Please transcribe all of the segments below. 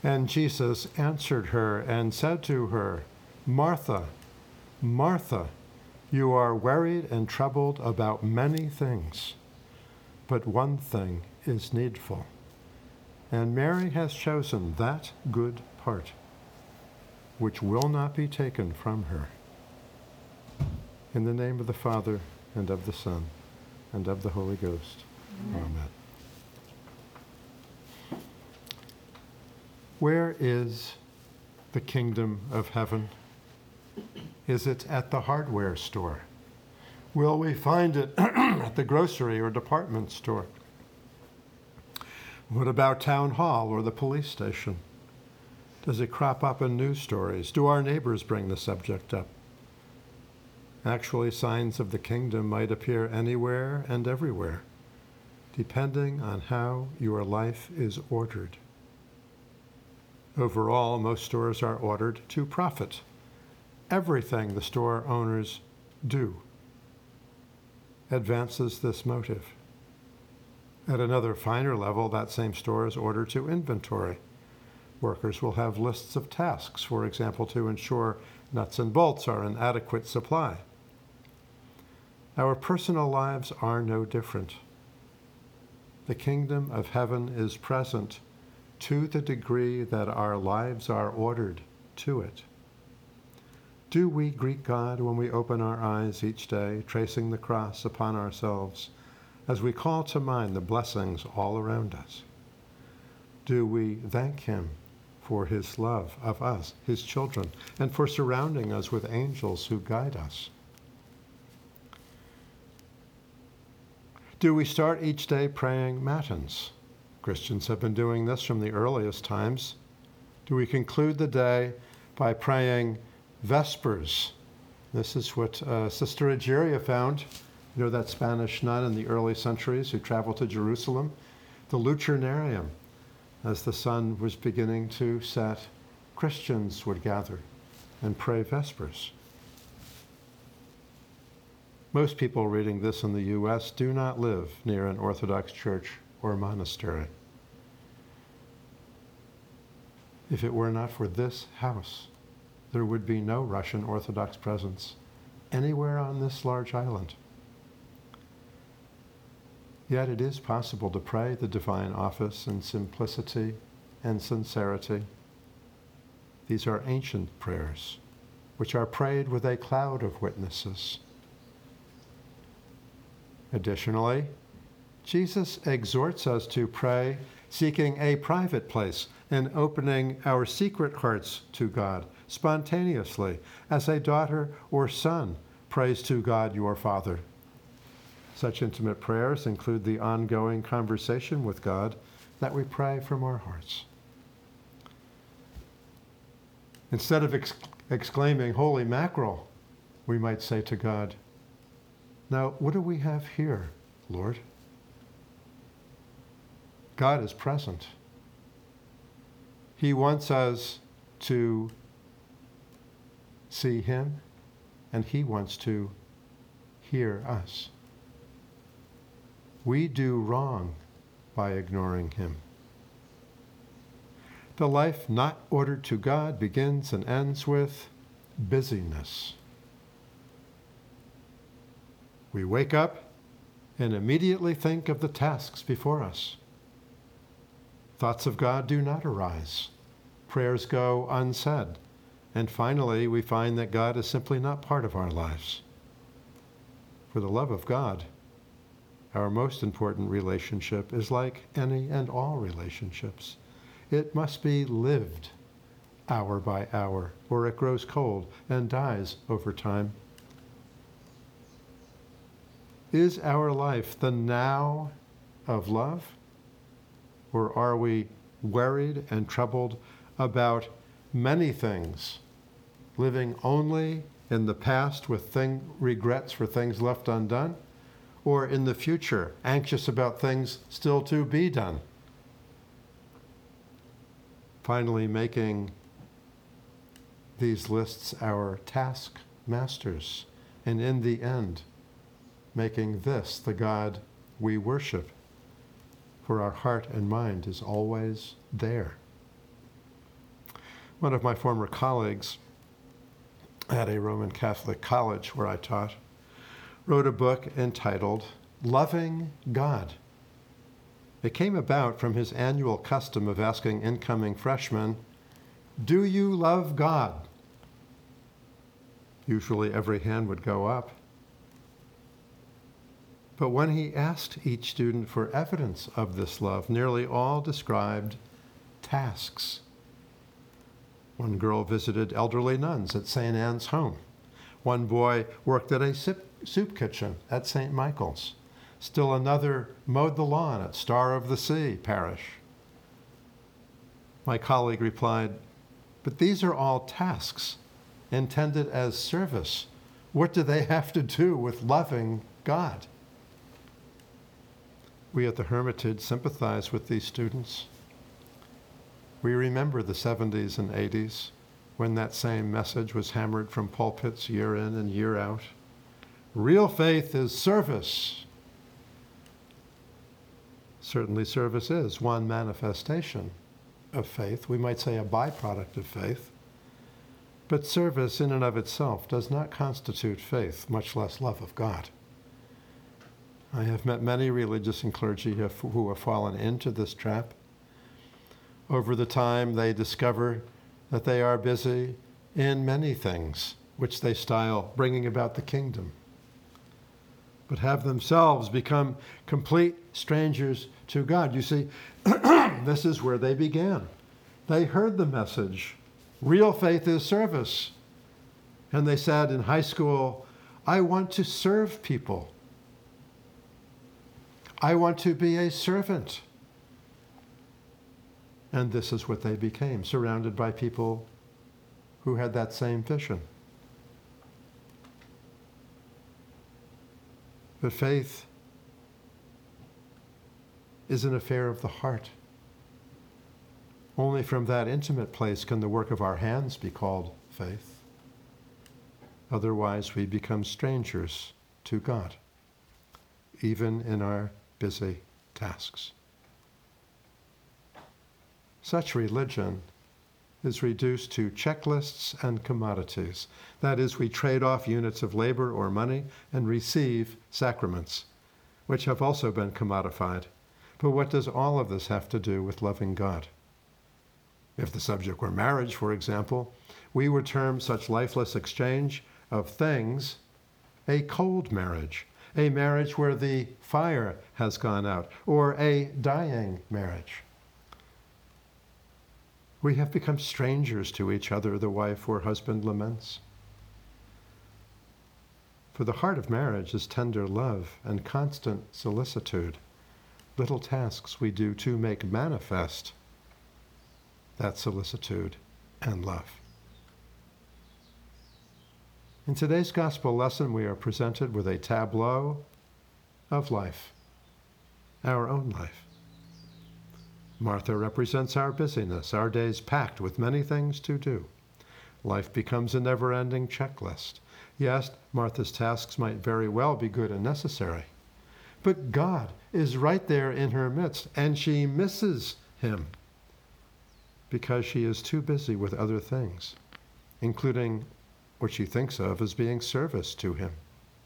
And Jesus answered her and said to her, Martha, Martha, you are worried and troubled about many things, but one thing is needful. And Mary has chosen that good part, which will not be taken from her. In the name of the Father, and of the Son, and of the Holy Ghost. Amen. Where is the kingdom of heaven? Is it at the hardware store? Will we find it at the grocery or department store? What about town hall or the police station? Does it crop up in news stories? Do our neighbors bring the subject up? Actually, signs of the kingdom might appear anywhere and everywhere, depending on how your life is ordered. Overall, most stores are ordered to profit. Everything the store owners do advances this motive. At another finer level, that same store is ordered to inventory. Workers will have lists of tasks, for example, to ensure nuts and bolts are in adequate supply. Our personal lives are no different. The kingdom of heaven is present to the degree that our lives are ordered to it. Do we greet God when we open our eyes each day, tracing the cross upon ourselves, as we call to mind the blessings all around us? Do we thank him for his love of us, his children, and for surrounding us with angels who guide us? Do we start each day praying matins? Christians have been doing this from the earliest times. Do we conclude the day by praying Vespers? This is what Sister Egeria found. You know, that Spanish nun in the early centuries who traveled to Jerusalem? The Lucernarium. As the sun was beginning to set, Christians would gather and pray Vespers. Most people reading this in the U.S. do not live near an Orthodox church or monastery. If it were not for this house, there would be no Russian Orthodox presence anywhere on this large island. Yet it is possible to pray the divine office in simplicity and sincerity. These are ancient prayers, which are prayed with a cloud of witnesses. Additionally, Jesus exhorts us to pray seeking a private place and opening our secret hearts to God spontaneously, as a daughter or son prays to God your Father. Such intimate prayers include the ongoing conversation with God that we pray from our hearts. Instead of exclaiming, "Holy mackerel," we might say to God, "Now, what do we have here, Lord?" God is present. He wants us to see him, and he wants to hear us. We do wrong by ignoring him. The life not ordered to God begins and ends with busyness. We wake up and immediately think of the tasks before us. Thoughts of God do not arise. Prayers go unsaid. And finally, we find that God is simply not part of our lives. For the love of God, our most important relationship, is like any and all relationships. It must be lived hour by hour, or it grows cold and dies over time. Is our life the now of love? Or are we worried and troubled about many things, living only in the past with regrets for things left undone, or in the future, anxious about things still to be done? Finally, making these lists our task masters, and in the end, making this the God we worship, for our heart and mind is always there. One of my former colleagues at a Roman Catholic college where I taught wrote a book entitled Loving God. It came about from his annual custom of asking incoming freshmen, "Do you love God?" Usually every hand would go up. But when he asked each student for evidence of this love, nearly all described tasks. One girl visited elderly nuns at St. Anne's Home. One boy worked at a soup kitchen at St. Michael's. Still another mowed the lawn at Star of the Sea Parish. My colleague replied, "But these are all tasks intended as service. What do they have to do with loving God?" We at the Hermitage sympathize with these students. We remember the 70s and 80s when that same message was hammered from pulpits year in and year out. Real faith is service. Certainly service is one manifestation of faith. We might say a byproduct of faith. But service in and of itself does not constitute faith, much less love of God. I have met many religious and clergy who have fallen into this trap. Over the time, they discover that they are busy in many things, which they style bringing about the kingdom, but have themselves become complete strangers to God. You see, this is where they began. They heard the message, real faith is service. And they said in high school, I want to serve people. I want to be a servant. And this is what they became, surrounded by people who had that same vision. But faith is an affair of the heart. Only from that intimate place can the work of our hands be called faith. Otherwise, we become strangers to God, even in our busy tasks. Such religion is reduced to checklists and commodities. That is, we trade off units of labor or money and receive sacraments, which have also been commodified. But what does all of this have to do with loving God? If the subject were marriage, for example, we would term such lifeless exchange of things a cold marriage, a marriage where the fire has gone out, or a dying marriage. We have become strangers to each other, the wife or husband laments. For the heart of marriage is tender love and constant solicitude, little tasks we do to make manifest that solicitude and love. In today's gospel lesson, we are presented with a tableau of life, our own life. Martha represents our busyness, our days packed with many things to do. Life becomes a never-ending checklist. Yes, Martha's tasks might very well be good and necessary, but God is right there in her midst, and she misses him because she is too busy with other things, including what she thinks of as being service to him.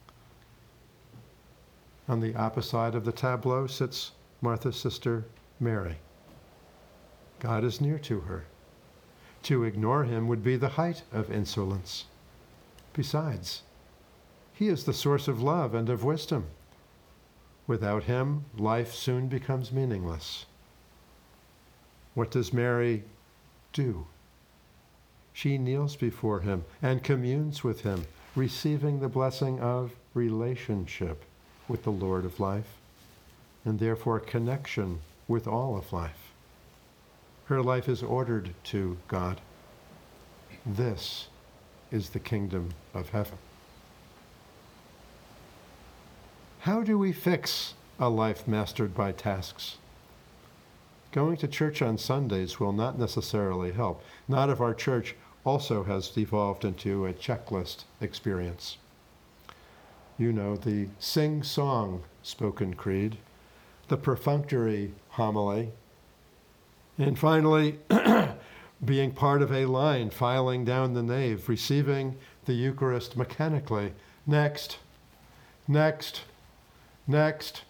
On the opposite side of the tableau sits Martha's sister, Mary. God is near to her. To ignore him would be the height of insolence. Besides, he is the source of love and of wisdom. Without him, life soon becomes meaningless. What does Mary do? She kneels before him and communes with him, receiving the blessing of relationship with the Lord of life, and therefore connection with all of life. Her life is ordered to God. This is the kingdom of heaven. How do we fix a life mastered by tasks? Going to church on Sundays will not necessarily help, not if our church also has devolved into a checklist experience. You know, the sing-song spoken creed, the perfunctory homily, and finally, being part of a line filing down the nave, receiving the Eucharist mechanically. Next, next, next.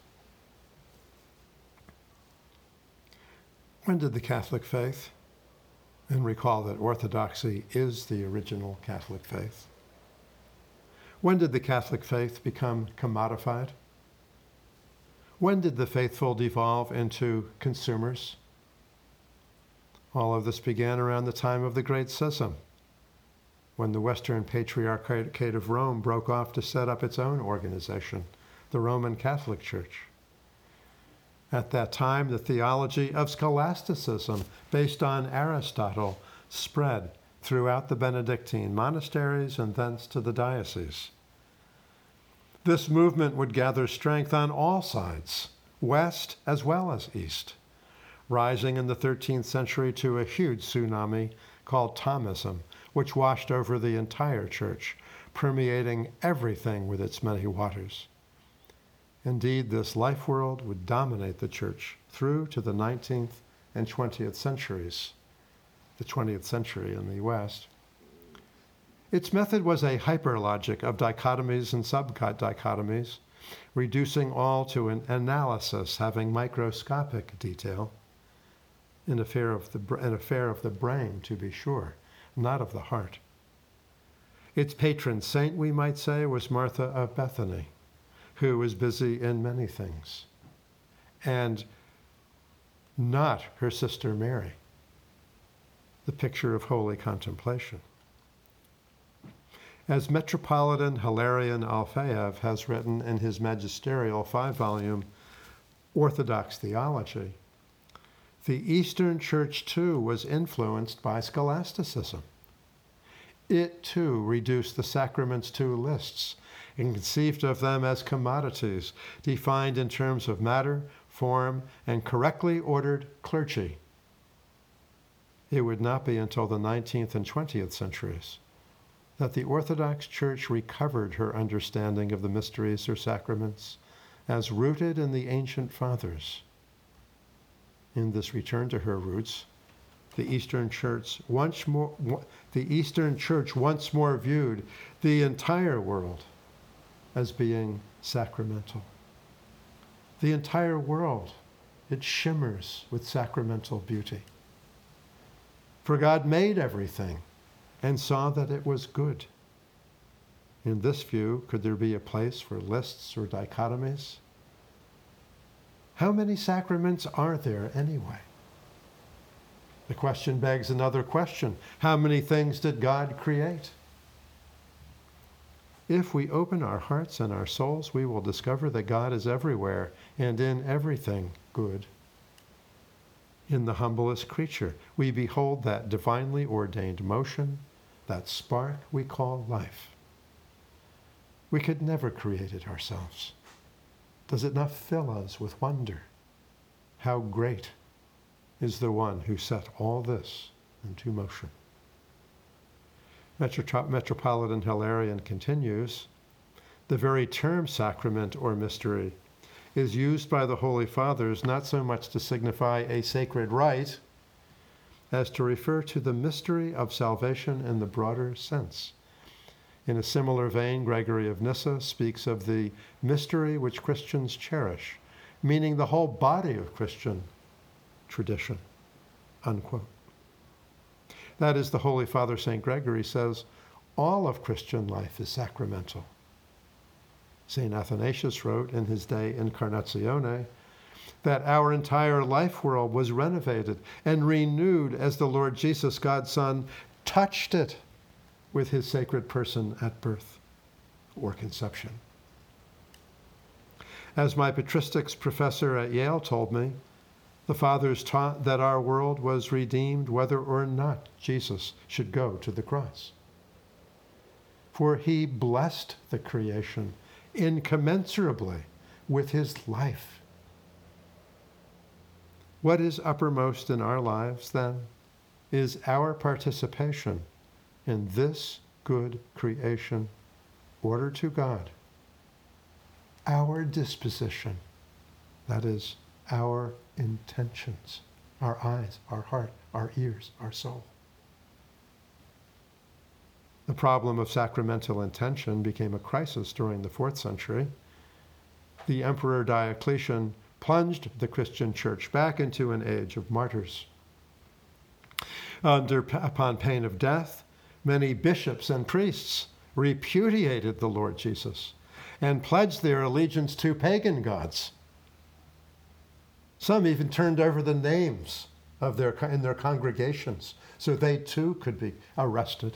When did the Catholic faith, and recall that Orthodoxy is the original Catholic faith, when did the Catholic faith become commodified? When did the faithful devolve into consumers? All of this began around the time of the Great Schism, when the Western Patriarchate of Rome broke off to set up its own organization, the Roman Catholic Church. At that time, the theology of scholasticism, based on Aristotle, spread throughout the Benedictine monasteries and thence to the diocese. This movement would gather strength on all sides, west as well as east, rising in the 13th century to a huge tsunami called Thomism, which washed over the entire church, permeating everything with its many waters. Indeed, this life world would dominate the church through to the 19th and 20th centuries, the 20th century in the West. Its method was a hyperlogic of dichotomies and subdichotomies, reducing all to an analysis having microscopic detail, an affair of the brain, to be sure, not of the heart. Its patron saint, we might say, was Martha of Bethany, who was busy in many things, and not her sister Mary, the picture of holy contemplation. As Metropolitan Hilarion Alfeyev has written in his magisterial 5-volume Orthodox Theology, the Eastern Church too was influenced by scholasticism. It too reduced the sacraments to lists and conceived of them as commodities, defined in terms of matter, form, and correctly ordered clergy. It would not be until the 19th and 20th centuries that the Orthodox Church recovered her understanding of the mysteries or sacraments as rooted in the ancient fathers. In this return to her roots, the Eastern Church once more viewed the entire world as being sacramental. The entire world, it shimmers with sacramental beauty. For God made everything and saw that it was good. In this view, could there be a place for lists or dichotomies? How many sacraments are there anyway? The question begs another question. How many things did God create? If we open our hearts and our souls, we will discover that God is everywhere and in everything good. In the humblest creature, we behold that divinely ordained motion, that spark we call life. We could never create it ourselves. Does it not fill us with wonder? How great is the one who set all this into motion? Metropolitan Hilarion continues, the very term sacrament or mystery is used by the Holy Fathers not so much to signify a sacred rite as to refer to the mystery of salvation in the broader sense. In a similar vein, Gregory of Nyssa speaks of the mystery which Christians cherish, meaning the whole body of Christian tradition, unquote. That is, the Holy Father St. Gregory says, all of Christian life is sacramental. St. Athanasius wrote in his De Incarnatione that our entire life world was renovated and renewed as the Lord Jesus, God's Son, touched it with his sacred person at birth or conception. As my patristics professor at Yale told me, the Fathers taught that our world was redeemed whether or not Jesus should go to the cross. For he blessed the creation incommensurably with his life. What is uppermost in our lives, then, is our participation in this good creation, ordered to God. Our disposition, that is, our intentions, our eyes, our heart, our ears, our soul. The problem of sacramental intention became a crisis during the 4th century. The Emperor Diocletian plunged the Christian church back into an age of martyrs. Upon pain of death, many bishops and priests repudiated the Lord Jesus and pledged their allegiance to pagan gods. Some even turned over the names of in their congregations so they too could be arrested.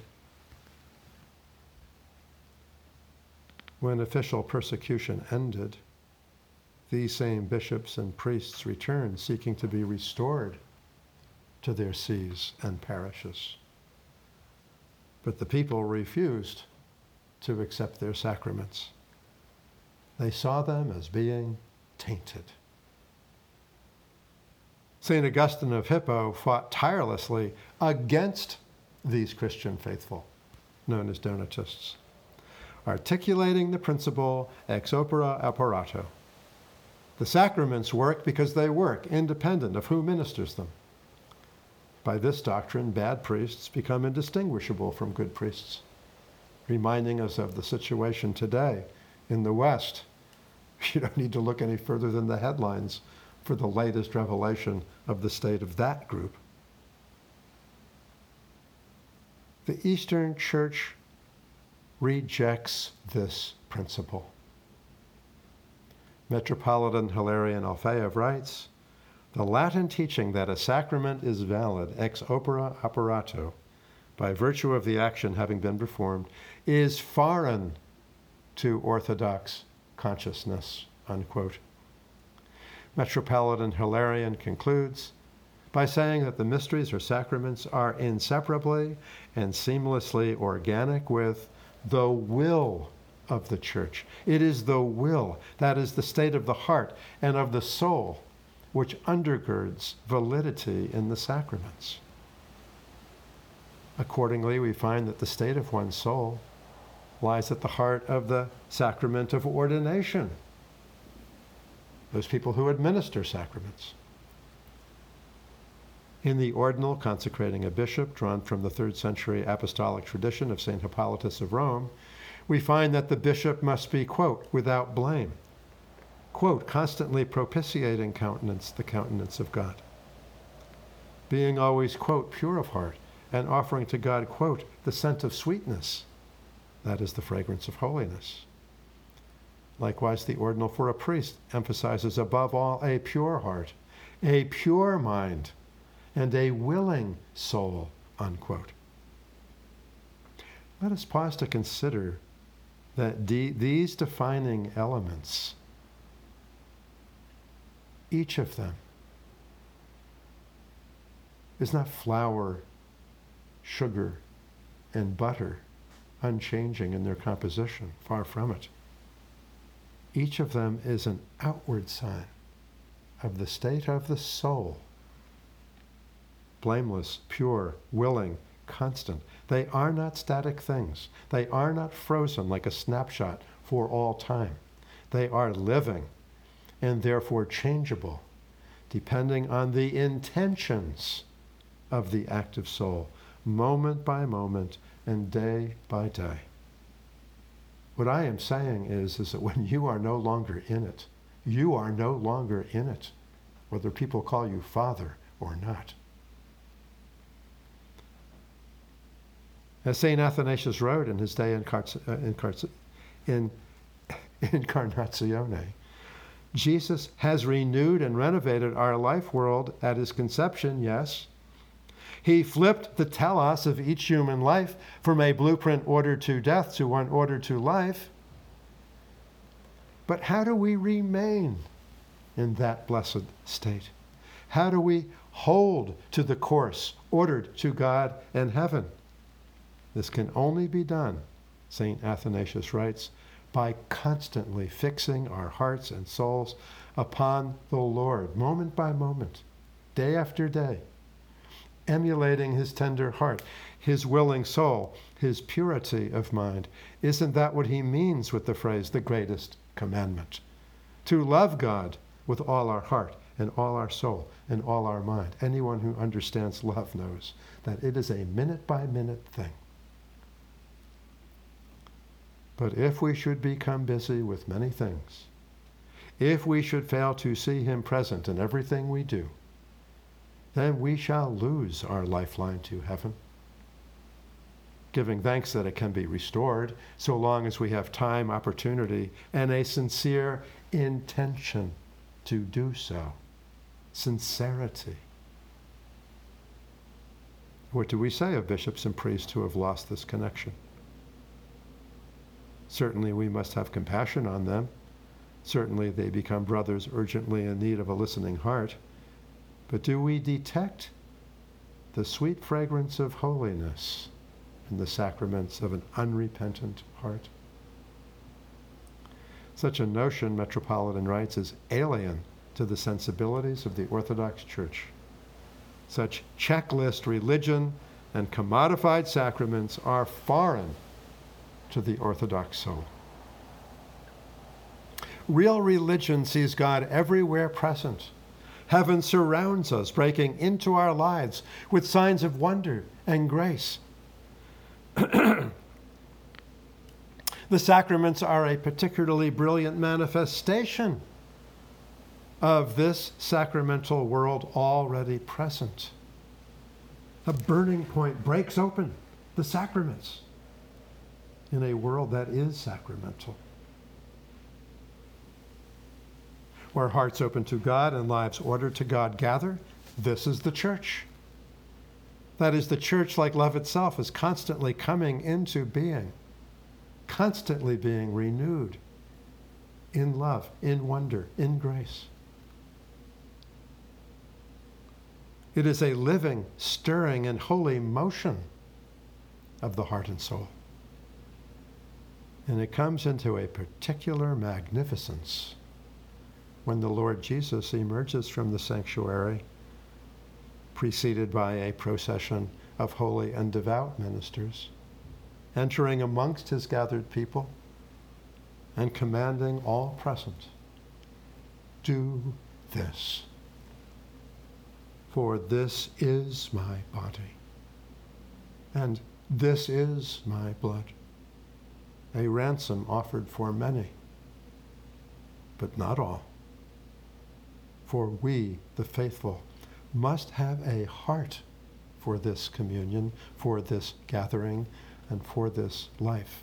When official persecution ended, these same bishops and priests returned, seeking to be restored to their sees and parishes. But the people refused to accept their sacraments. They saw them as being tainted. St. Augustine of Hippo fought tirelessly against these Christian faithful, known as Donatists, articulating the principle ex opere operato. The sacraments work because they work, independent of who ministers them. By this doctrine, bad priests become indistinguishable from good priests, reminding us of the situation today in the West. You don't need to look any further than the headlines for the latest revelation of the state of that group. The Eastern Church rejects this principle. Metropolitan Hilarion Alfeyev writes, "The Latin teaching that a sacrament is valid ex opere operato, by virtue of the action having been performed, is foreign to Orthodox consciousness," unquote. Metropolitan Hilarion concludes by saying that the mysteries or sacraments are inseparably and seamlessly organic with the will of the Church. It is the will, that is the state of the heart and of the soul, which undergirds validity in the sacraments. Accordingly, we find that the state of one's soul lies at the heart of the sacrament of ordination, those people who administer sacraments. In the ordinal consecrating a bishop, drawn from the 3rd century apostolic tradition of St. Hippolytus of Rome, we find that the bishop must be, quote, without blame, quote, constantly propitiating the countenance of God, being always, quote, pure of heart, and offering to God, quote, the scent of sweetness, that is the fragrance of holiness. Likewise, the ordinal for a priest emphasizes above all a pure heart, a pure mind, and a willing soul, unquote. Let us pause to consider that these defining elements, each of them, is not flour, sugar, and butter, unchanging in their composition, far from it. Each of them is an outward sign of the state of the soul. Blameless, pure, willing, constant. They are not static things. They are not frozen like a snapshot for all time. They are living and therefore changeable, depending on the intentions of the active soul, moment by moment and day by day. What I am saying is that when you are no longer in it, you are no longer in it, whether people call you Father or not. As St. Athanasius wrote in his De Incarnatione, Jesus has renewed and renovated our life world at his conception, yes. He flipped the telos of each human life from a blueprint ordered to death to one ordered to life. But how do we remain in that blessed state? How do we hold to the course ordered to God and heaven? This can only be done, St. Athanasius writes, by constantly fixing our hearts and souls upon the Lord, moment by moment, day after day, emulating his tender heart, his willing soul, his purity of mind. Isn't that what he means with the phrase, the greatest commandment? To love God with all our heart and all our soul and all our mind. Anyone who understands love knows that it is a minute-by-minute thing. But if we should become busy with many things, if we should fail to see him present in everything we do, then we shall lose our lifeline to heaven. Giving thanks that it can be restored so long as we have time, opportunity, and a sincere intention to do so. Sincerity. What do we say of bishops and priests who have lost this connection? Certainly we must have compassion on them. Certainly they become brothers urgently in need of a listening heart. But do we detect the sweet fragrance of holiness in the sacraments of an unrepentant heart? Such a notion, Metropolitan writes, is alien to the sensibilities of the Orthodox Church. Such checklist religion and commodified sacraments are foreign to the Orthodox soul. Real religion sees God everywhere present. Heaven surrounds us, breaking into our lives with signs of wonder and grace. The sacraments are a particularly brilliant manifestation of this sacramental world already present. A burning point breaks open the sacraments in a world that is sacramental. Where hearts open to God and lives ordered to God gather, this is the church. That is, the church, like love itself, is constantly coming into being, constantly being renewed in love, in wonder, in grace. It is a living, stirring, and holy motion of the heart and soul. And it comes into a particular magnificence when the Lord Jesus emerges from the sanctuary, preceded by a procession of holy and devout ministers, entering amongst his gathered people and commanding all present, "Do this, for this is my body, and this is my blood, a ransom offered for many, but not all. For we, the faithful, must have a heart for this communion, for this gathering, and for this life."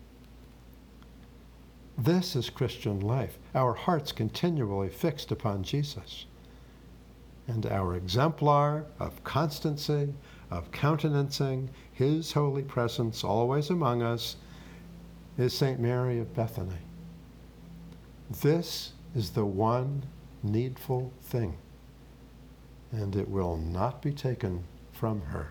This is Christian life, our hearts continually fixed upon Jesus. And our exemplar of constancy, of countenancing his holy presence always among us, is St. Mary of Bethany. This is the one needful thing, and it will not be taken from her.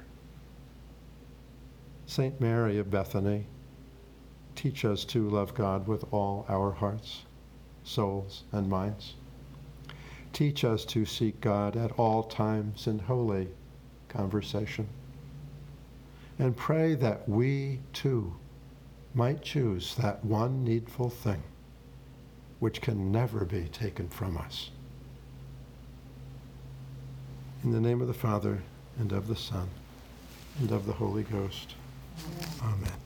St. Mary of Bethany, teach us to love God with all our hearts, souls, and minds. Teach us to seek God at all times in holy conversation. And pray that we, too, might choose that one needful thing which can never be taken from us. In the name of the Father, and of the Son, and of the Holy Ghost. Amen.